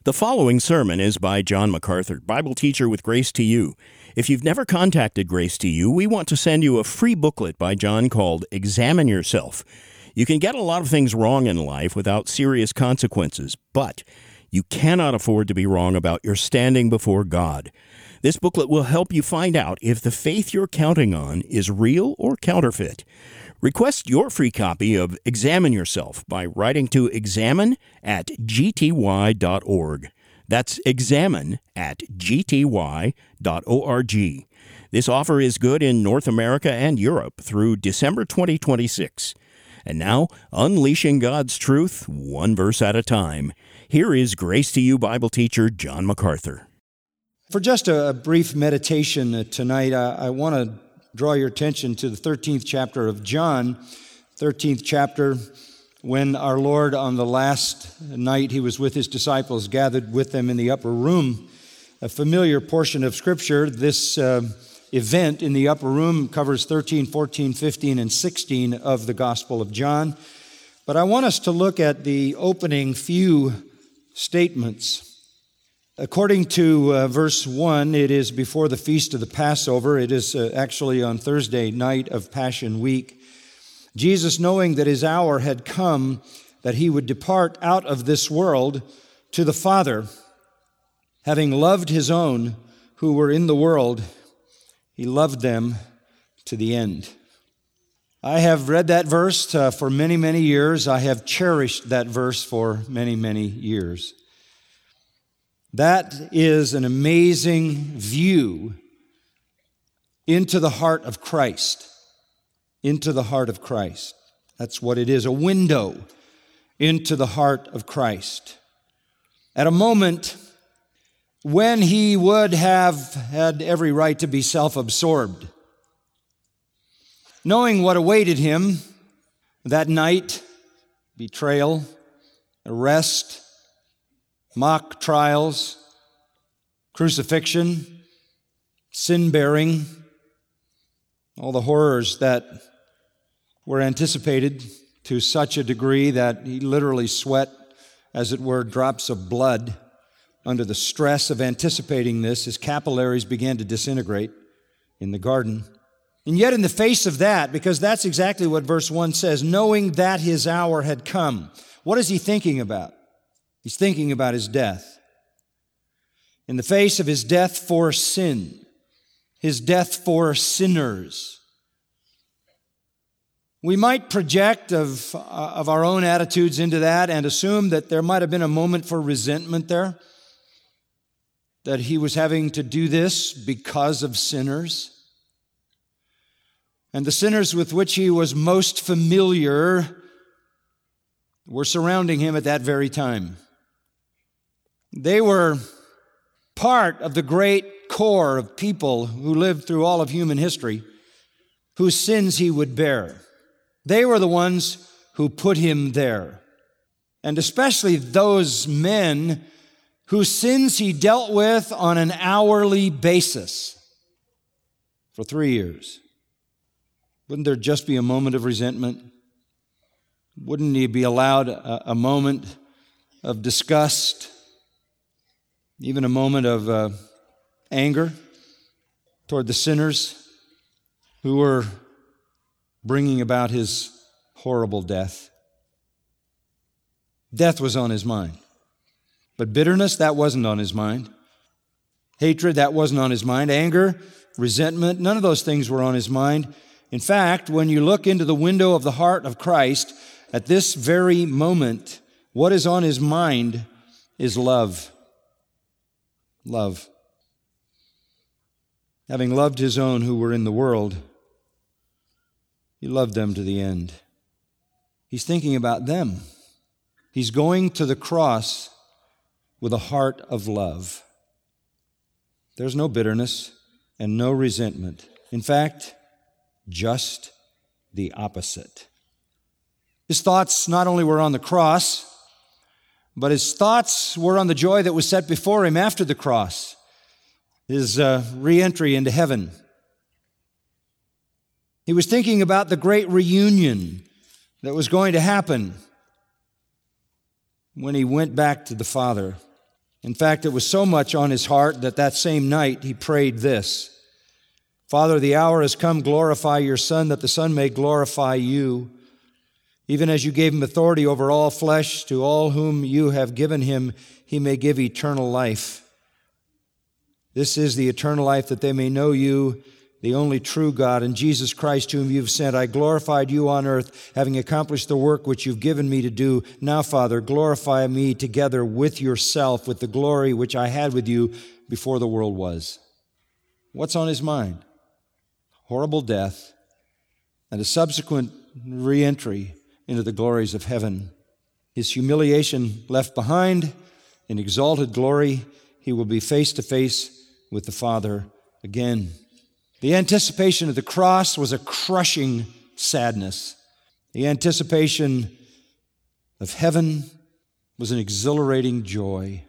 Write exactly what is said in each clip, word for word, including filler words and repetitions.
The following sermon is by John MacArthur, Bible teacher with Grace to You. If you've never contacted Grace to You, we want to send you a free booklet by John called Examine Yourself. You can get a lot of things wrong in life without serious consequences, but you cannot afford to be wrong about your standing before God. This booklet will help you find out if the faith you're counting on is real or counterfeit. Request your free copy of Examine Yourself by writing to examine at g t y dot org. That's examine at g t y dot org. This offer is good in North America and Europe through December twenty twenty-six. And now, unleashing God's truth, one verse at a time. Here is Grace to You Bible teacher John MacArthur. For just a brief meditation tonight, I, I want to draw your attention to the thirteenth chapter of John, thirteenth chapter, when our Lord on the last night he was with his disciples, gathered with them in the upper room. A familiar portion of Scripture. This uh, event in the upper room covers thirteen, fourteen, fifteen, and sixteen of the Gospel of John. But I want us to look at the opening few statements. According to uh, verse one, it is before the feast of the Passover. It is uh, actually on Thursday night of Passion Week. Jesus, knowing that his hour had come, that he would depart out of this world to the Father, having loved his own who were in the world, he loved them to the end. I have read that verse uh, for many, many years. I have cherished that verse for many, many years. That is an amazing view into the heart of Christ. Into the heart of Christ. That's what it is, a window into the heart of Christ. At a moment when he would have had every right to be self-absorbed, knowing what awaited him that night, betrayal, arrest, mock trials, crucifixion, sin-bearing, all the horrors that were anticipated to such a degree that he literally sweat, as it were, drops of blood under the stress of anticipating this. His capillaries began to disintegrate in the garden. And yet in the face of that, because that's exactly what verse one says, knowing that his hour had come, what is he thinking about? He's thinking about his death. In the face of his death for sin, his death for sinners. We might project of, uh, of our own attitudes into that and assume that there might have been a moment for resentment there, that he was having to do this because of sinners. And the sinners with which he was most familiar were surrounding him at that very time. They were part of the great core of people who lived through all of human history, whose sins he would bear. They were the ones who put him there. And especially those men whose sins he dealt with on an hourly basis for three years. Wouldn't there just be a moment of resentment? Wouldn't he be allowed a, a moment of disgust? Even a moment of uh, anger toward the sinners who were bringing about his horrible death. Death was on his mind. But bitterness, that wasn't on his mind. Hatred, that wasn't on his mind. Anger, resentment, none of those things were on his mind. In fact, when you look into the window of the heart of Christ, at this very moment, what is on his mind is love. Love. Having loved his own who were in the world, he loved them to the end. He's thinking about them. He's going to the cross with a heart of love. There's no bitterness and no resentment. In fact, just the opposite. His thoughts not only were on the cross, but his thoughts were on the joy that was set before him after the cross, his uh, re-entry into heaven. He was thinking about the great reunion that was going to happen when he went back to the Father In fact, it was so much on his heart that that same night he prayed this: Father, the hour has come, glorify your Son, that the Son may glorify you. Even as you gave him authority over all flesh, to all whom you have given him, he may give eternal life. This is the eternal life, that they may know you, the only true God, and Jesus Christ, whom you've sent. I glorified you on earth, having accomplished the work which you've given me to do. Now, Father, glorify me together with yourself, with the glory which I had with you before the world was. What's on his mind? Horrible death and a subsequent re-entry into the glories of heaven. His humiliation left behind, in exalted glory, he will be face to face with the Father again. The anticipation of the cross was a crushing sadness. The anticipation of heaven was an exhilarating joy.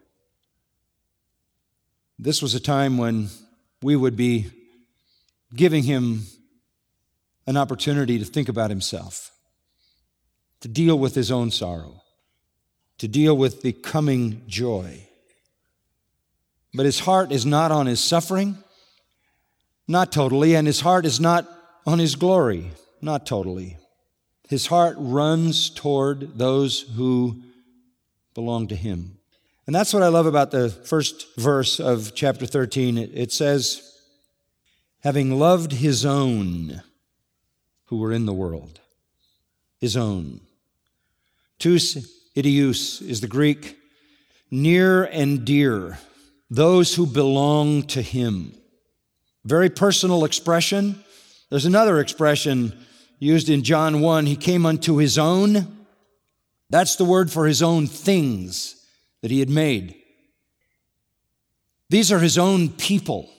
This was a time when we would be giving him an opportunity to think about himself, to deal with his own sorrow, to deal with the coming joy. But his heart is not on his suffering, not totally, and his heart is not on his glory, not totally. His heart runs toward those who belong to him. And that's what I love about the first verse of chapter thirteen. It says, having loved his own who were in the world. His own. Tous idious is the Greek, near and dear, those who belong to him. Very personal expression. There's another expression used in John one, he came unto his own. That's the word for his own things that he had made. These are his own people.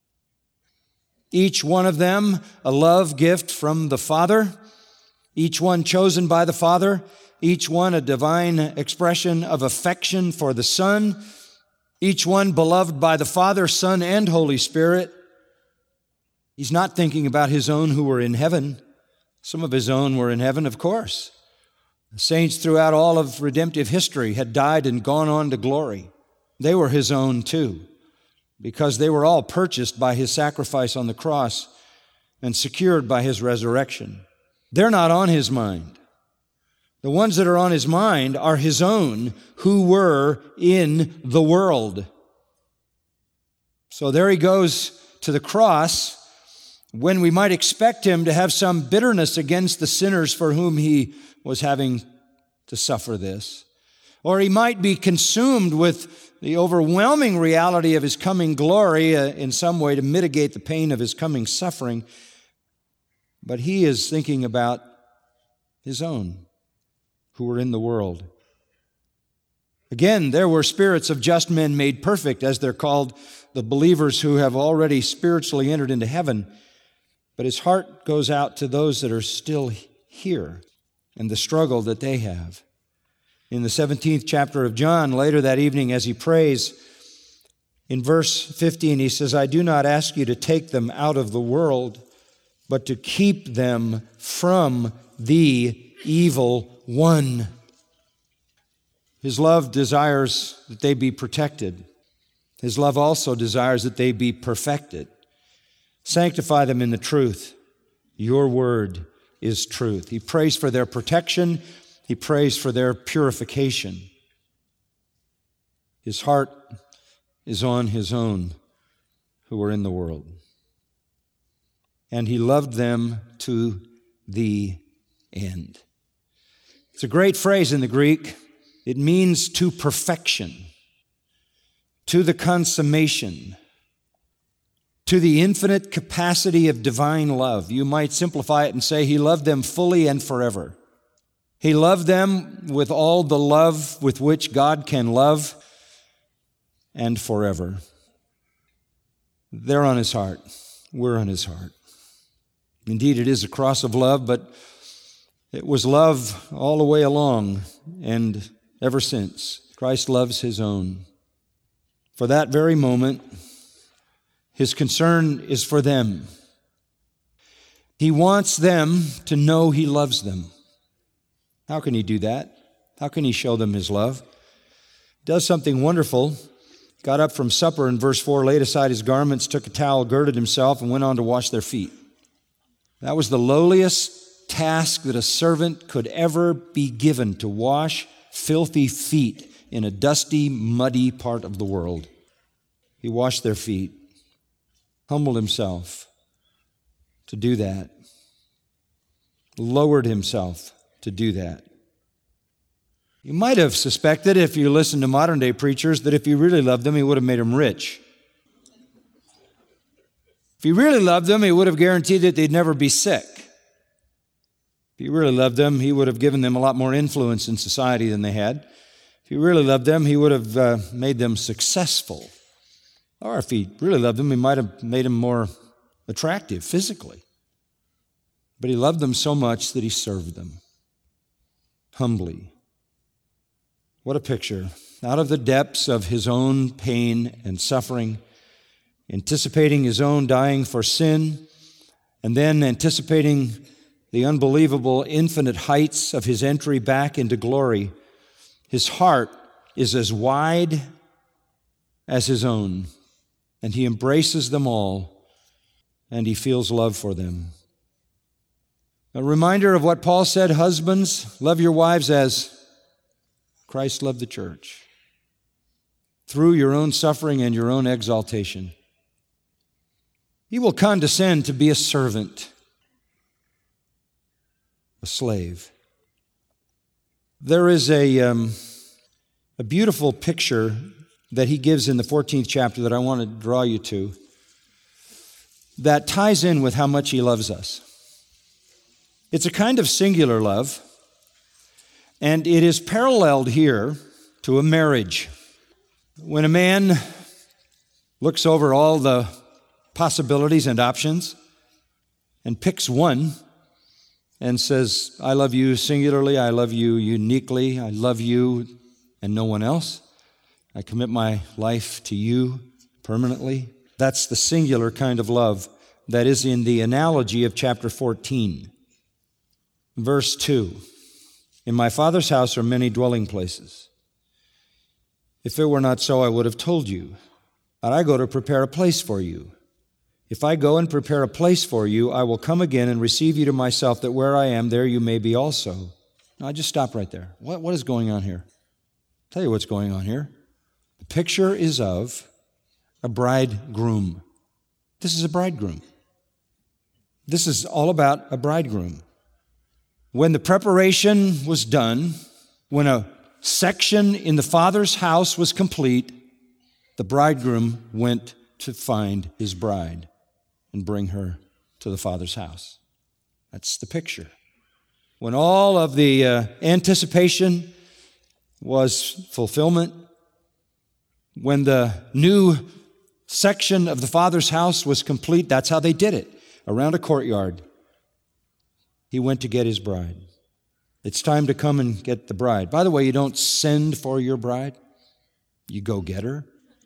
Each one of them a love gift from the Father, each one chosen by the Father, each one a divine expression of affection for the Son, each one beloved by the Father, Son, and Holy Spirit. He's not thinking about his own who were in heaven. Some of his own were in heaven, of course. The saints throughout all of redemptive history had died and gone on to glory. They were his own too, because they were all purchased by his sacrifice on the cross and secured by his resurrection. They're not on his mind. The ones that are on his mind are his own who were in the world. So there he goes to the cross when we might expect him to have some bitterness against the sinners for whom he was having to suffer this. Or he might be consumed with the overwhelming reality of his coming glory uh, in some way to mitigate the pain of his coming suffering. But he is thinking about his own who were in the world. Again, there were spirits of just men made perfect, as they're called, the believers who have already spiritually entered into heaven. But his heart goes out to those that are still here and the struggle that they have. In the seventeenth chapter of John, later that evening as he prays, in verse fifteen, he says, I do not ask you to take them out of the world, but to keep them from the evil one. His love desires that they be protected. His love also desires that they be perfected. Sanctify them in the truth. Your word is truth. He prays for their protection. He prays for their purification. His heart is on his own who are in the world. And he loved them to the end. It's a great phrase in the Greek. It means to perfection, to the consummation, to the infinite capacity of divine love. You might simplify it and say he loved them fully and forever. He loved them with all the love with which God can love, and forever. They're on his heart. We're on his heart. Indeed, it is a cross of love, but it was love all the way along and ever since. Christ loves his own. For that very moment, his concern is for them. He wants them to know he loves them. How can he do that? How can he show them his love? He does something wonderful got up from supper in verse four, laid aside his garments, took a towel, girded himself, and went on to wash their feet. That was the lowliest task that a servant could ever be given, to wash filthy feet in a dusty, muddy part of the world. He washed their feet, humbled himself to do that, lowered himself to do that. You might have suspected, if you listen to modern-day preachers, that if he really loved them, he would have made them rich. If he really loved them, he would have guaranteed that they'd never be sick. If he really loved them, he would have given them a lot more influence in society than they had. If he really loved them, he would have uh, made them successful. Or if he really loved them, he might have made them more attractive physically. But he loved them so much that he served them humbly. What a picture. Out of the depths of his own pain and suffering, anticipating his own dying for sin, and then anticipating the unbelievable infinite heights of his entry back into glory, his heart is as wide as his own, and he embraces them all, and he feels love for them. A reminder of what Paul said, husbands, love your wives as Christ loved the church, through your own suffering and your own exaltation. He will condescend to be a servant, a slave. There is a, um, a beautiful picture that he gives in the fourteenth chapter that I want to draw you to that ties in with how much he loves us. It's a kind of singular love, and it is paralleled here to a marriage. When a man looks over all the possibilities and options and picks one and says, I love you singularly, I love you uniquely, I love you and no one else, I commit my life to you permanently. That's the singular kind of love that is in the analogy of chapter fourteen. Verse two, in my Father's house are many dwelling places. If it were not so, I would have told you. But I go to prepare a place for you. If I go and prepare a place for you, I will come again and receive you to myself, that where I am, there you may be also. Now, I just stop right there. What, what is going on here? I'll tell you what's going on here. The picture is of a bridegroom. This is a bridegroom. This is all about a bridegroom. When the preparation was done, when a section in the Father's house was complete, the bridegroom went to find his bride and bring her to the Father's house. That's the picture. When all of the uh, anticipation was fulfillment, when the new section of the Father's house was complete, that's how they did it, around a courtyard. He went to get his bride. It's time to come and get the bride. By the way, you don't send for your bride. You go get her.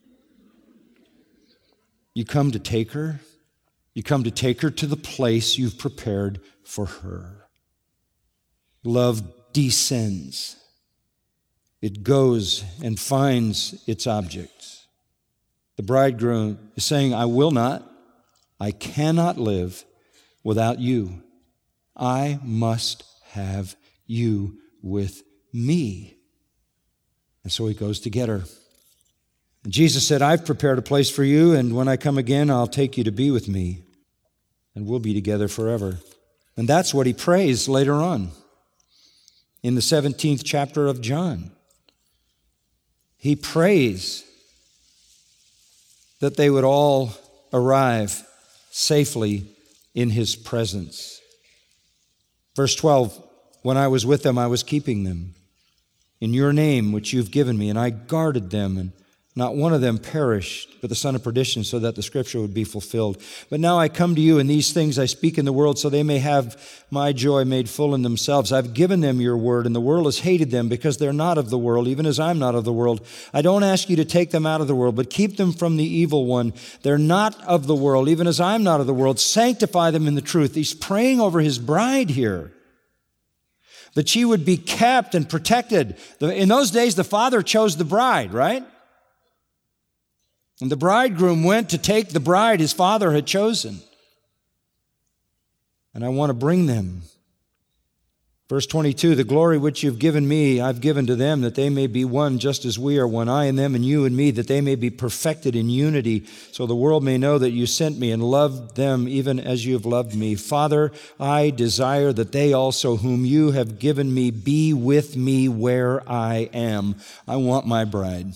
You come to take her. You come to take her to the place you've prepared for her. Love descends. It goes and finds its object. The bridegroom is saying, I will not, I cannot live without you. I must have you with me. And so he goes to get her. And Jesus said, I've prepared a place for you, and when I come again, I'll take you to be with me, and we'll be together forever. And that's what he prays later on in the seventeenth chapter of John. He prays that they would all arrive safely in his presence. Verse twelve, when I was with them, I was keeping them in your name, which you've given me, and I guarded them, and not one of them perished, but the son of perdition, so that the scripture would be fulfilled. But now I come to you, and these things I speak in the world, so they may have my joy made full in themselves. I've given them your word, and the world has hated them, because they're not of the world, even as I'm not of the world. I don't ask you to take them out of the world, but keep them from the evil one. They're not of the world, even as I'm not of the world. Sanctify them in the truth. He's praying over his bride here, that she would be kept and protected. In those days, the father chose the bride, right? And the bridegroom went to take the bride his father had chosen. And I want to bring them. Verse twenty-two, the glory which you've given me, I've given to them, that they may be one just as we are one, I and them and you and me, that they may be perfected in unity, so the world may know that you sent me and loved them even as you have loved me. Father, I desire that they also whom you have given me be with me where I am. I want my bride.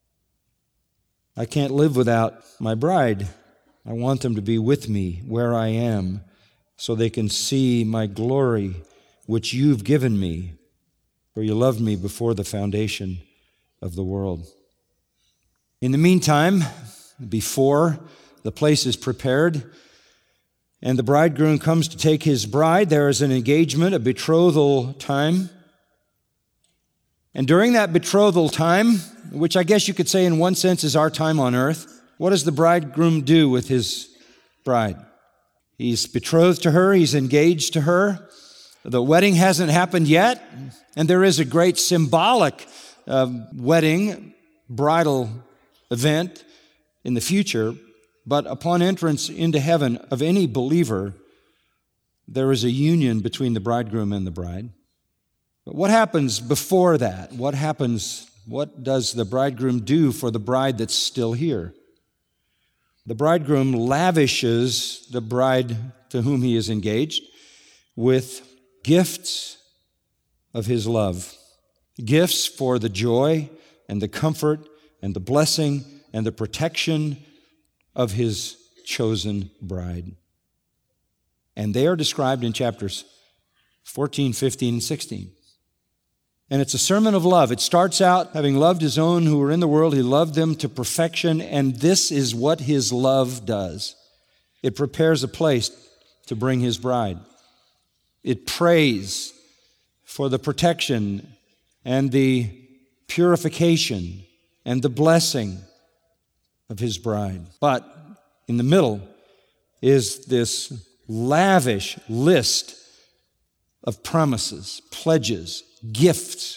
I can't live without my bride. I want them to be with me where I am, so they can see my glory which you've given me, for you loved me before the foundation of the world. In the meantime, before the place is prepared and the bridegroom comes to take his bride, there is an engagement, a betrothal time. And during that betrothal time, which I guess you could say in one sense is our time on earth, what does the bridegroom do with his bride? He's betrothed to her, he's engaged to her. The wedding hasn't happened yet, and there is a great symbolic uh, wedding, bridal event in the future, but upon entrance into heaven of any believer, there is a union between the bridegroom and the bride. But what happens before that? What happens, what does the bridegroom do for the bride that's still here? The bridegroom lavishes the bride to whom he is engaged with gifts of his love, gifts for the joy and the comfort and the blessing and the protection of his chosen bride. And they are described in chapters fourteen, fifteen, and sixteen. And it's a sermon of love. It starts out, having loved his own who were in the world, he loved them to perfection, and this is what his love does. It prepares a place to bring his bride. It prays for the protection and the purification and the blessing of his bride. But in the middle is this lavish list of promises, pledges, gifts.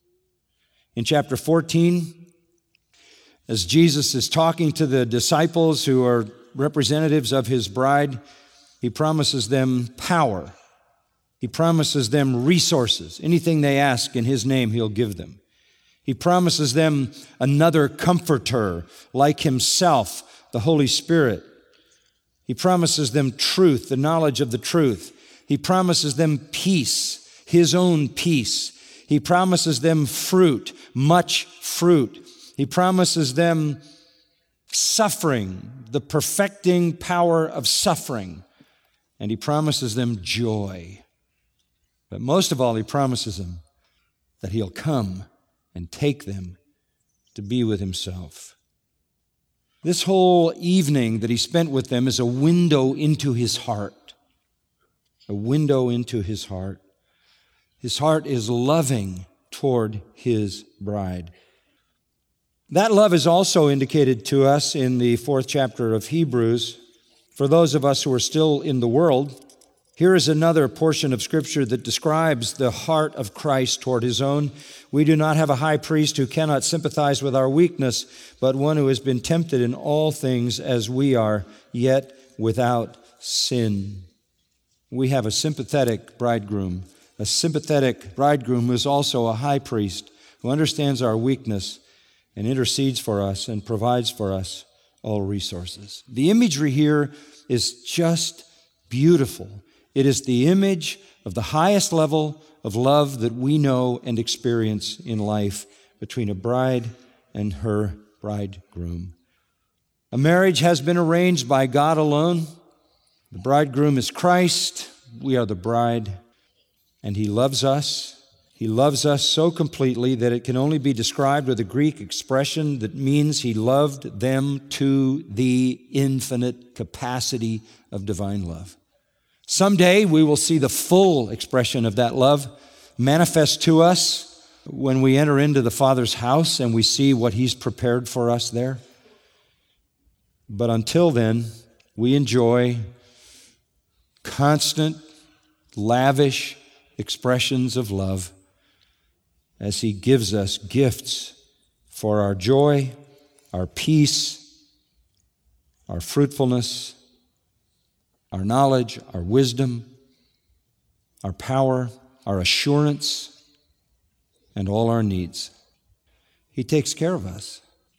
In chapter fourteen, as Jesus is talking to the disciples who are representatives of his bride, he promises them power. He promises them resources. Anything they ask in his name, he'll give them. He promises them another comforter like himself, the Holy Spirit. He promises them truth, the knowledge of the truth. He promises them peace, his own peace. He promises them fruit, much fruit. He promises them suffering, the perfecting power of suffering. And he promises them joy. But most of all, he promises them that he'll come and take them to be with himself. This whole evening that he spent with them is a window into his heart. A window into his heart. His heart is loving toward his bride. That love is also indicated to us in the fourth chapter of Hebrews. For those of us who are still in the world, here is another portion of Scripture that describes the heart of Christ toward his own. We do not have a high priest who cannot sympathize with our weakness, but one who has been tempted in all things as we are, yet without sin. We have a sympathetic bridegroom, a sympathetic bridegroom who is also a high priest, who understands our weakness and intercedes for us and provides for us all resources. The imagery here is just beautiful. It is the image of the highest level of love that we know and experience in life between a bride and her bridegroom. A marriage has been arranged by God alone. The bridegroom is Christ. We are the bride. And he loves us. He loves us so completely that it can only be described with a Greek expression that means he loved them to the infinite capacity of divine love. Someday we will see the full expression of that love manifest to us when we enter into the Father's house and we see what he's prepared for us there. But until then, we enjoy constant, lavish expressions of love as he gives us gifts for our joy, our peace, our fruitfulness, our knowledge, our wisdom, our power, our assurance, and all our needs. He takes care of us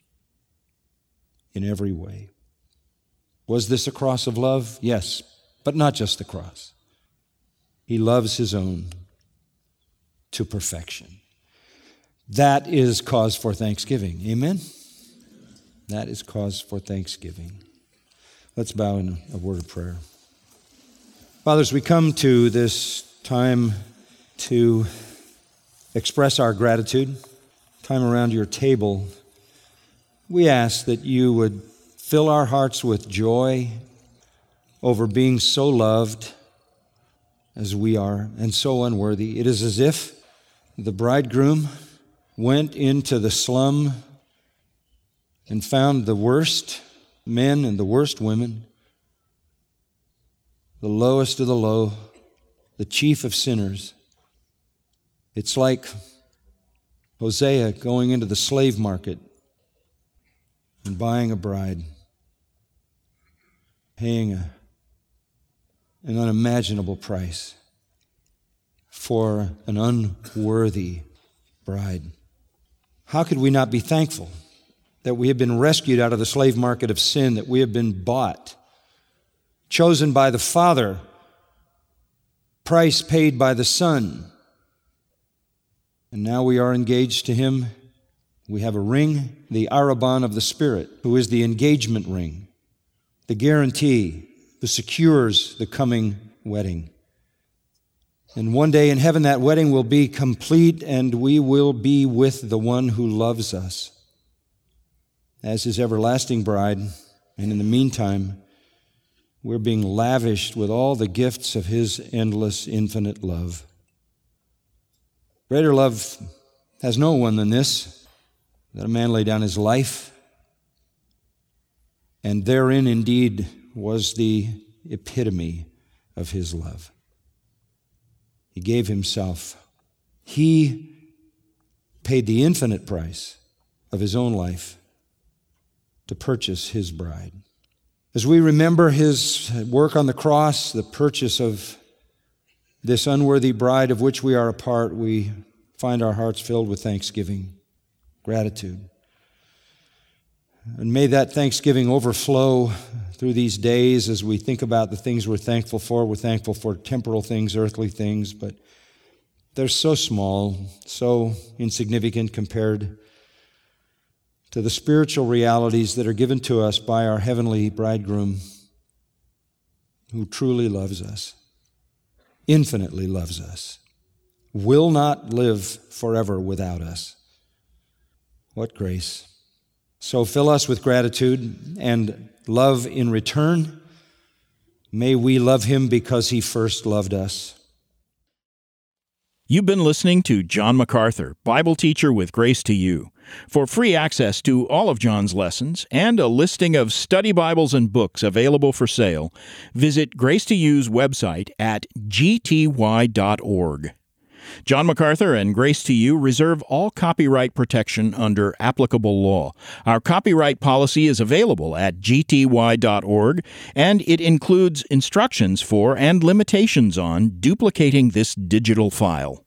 in every way. Was this a cross of love? Yes, but not just the cross. He loves his own to perfection. That is cause for thanksgiving. Amen? That is cause for thanksgiving. Let's bow in a word of prayer. Fathers, we come to this time to express our gratitude, time around your table. We ask that you would fill our hearts with joy over being so loved as we are and so unworthy. It is as if the bridegroom went into the slum and found the worst men and the worst women, the lowest of the low, the chief of sinners. It's like Hosea going into the slave market and buying a bride, paying a, an unimaginable price for an unworthy bride. How could we not be thankful that we have been rescued out of the slave market of sin, that we have been bought, chosen by the Father, price paid by the Son, and now we are engaged to Him. We have a ring, the arrabon of the Spirit, who is the engagement ring, the guarantee that secures the coming wedding. And one day in heaven, that wedding will be complete, and we will be with the one who loves us as His everlasting bride. And in the meantime, we're being lavished with all the gifts of His endless, infinite love. Greater love has no one than this, that a man lay down his life, and therein indeed was the epitome of His love. He gave Himself. He paid the infinite price of His own life to purchase His bride. As we remember His work on the cross, the purchase of this unworthy bride of which we are a part, we find our hearts filled with thanksgiving, gratitude. And may that thanksgiving overflow through these days as we think about the things we're thankful for. We're thankful for temporal things, earthly things, but they're so small, so insignificant compared to the spiritual realities that are given to us by our heavenly bridegroom, who truly loves us, infinitely loves us, will not live forever without us. What grace. So fill us with gratitude and love in return. May we love Him because He first loved us. You've been listening to John MacArthur, Bible teacher with Grace to You. For free access to all of John's lessons and a listing of study Bibles and books available for sale, visit Grace to You's website at g t y dot org. John MacArthur and Grace to You reserve all copyright protection under applicable law. Our copyright policy is available at g t y dot org, and it includes instructions for and limitations on duplicating this digital file.